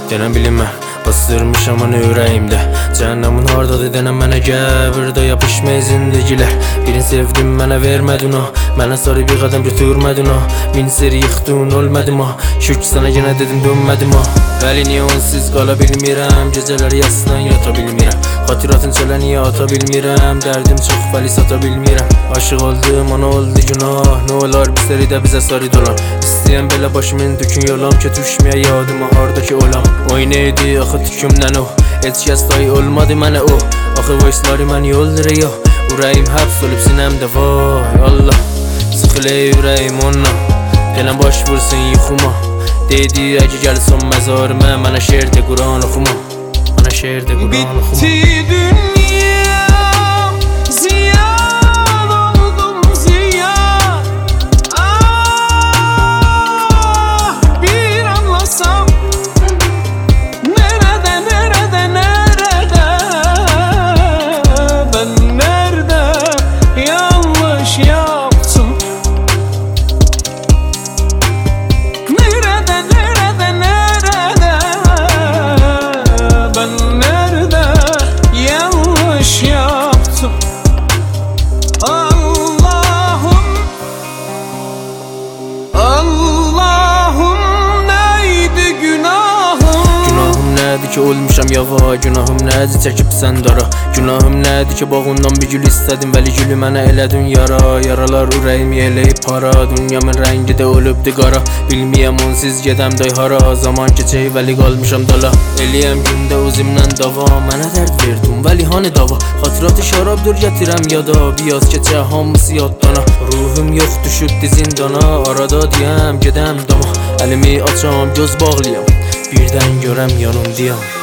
Denən bilinmə, bastırmışam onu ürəyimdə. Cəhənnəmin hardadır denən mənə gəl. Burada yapışma zindagilər. Birini sevdim mənə vermədin o. Mənə sarı bir qədəm götürmədin o. Min seri yıxdın ölmədim o. Şükür sənə yenə dedim dönmədim o. Vəli niyə onsuz qala bilmirəm. Gecələr yasdan yata bilmirəm. Xatiratın çələ niyə ata bilmirəm. Dərdim çox vəli sata bilmirəm. Aşıq oldum ona oldu günah. Nə olar bir seri də bizə sarı dolan. İstəyən belə başımın dükün yolam. Kötüşməyə yadıma hardakı olam. Oyun eydi axı tükümdən o. Heç kəs dayı olmadı mənə o. Axı voice'ları mən yoldırıyor. Ürəyim həbs olub sinəmdə vay Allah. Sıxılə ürəyim ondan. Gələn baş vursun yuxuma. Dedi əgə gəlsən məzarımə. Mənə şeirdə Quran oxuma. Mənə şeirdə Quran oxuma. Bitti dünya, ziyan oldum ziyan. Ah, bir anlasam. Nerede, nerede, nerede? Ben nerede yanlış yaptım? Nerede, nerede, nerede? Ben nerede yanlış yaptım? Allah'ım, Allah'ım neydi günahım? Günahım nədir ki olmuşam yava. Günahım nədir çəkib sən dara. Günahım nədir ki bağından bir gül istədim. Vəli gülü mənə elədin yara. Yaralar ürəyimi eləyib para. Dünyamın rəngi də olubdu qara. Bilməyəm onsuz gedəm day hara. Zaman keçək vəli qalmışam dala. Eləyəm gündə özümdən dava. Mənə dərd verdin vəli hani dava. Xatiratı şarabdır gətirəm yada. Biyaz keçə hamısı yaddana. Ruhum yox düşübdü zindana. Arada deyəm gedəm dama. Əlimi açam göz bağlayam. Birdən görəm yanımdayam.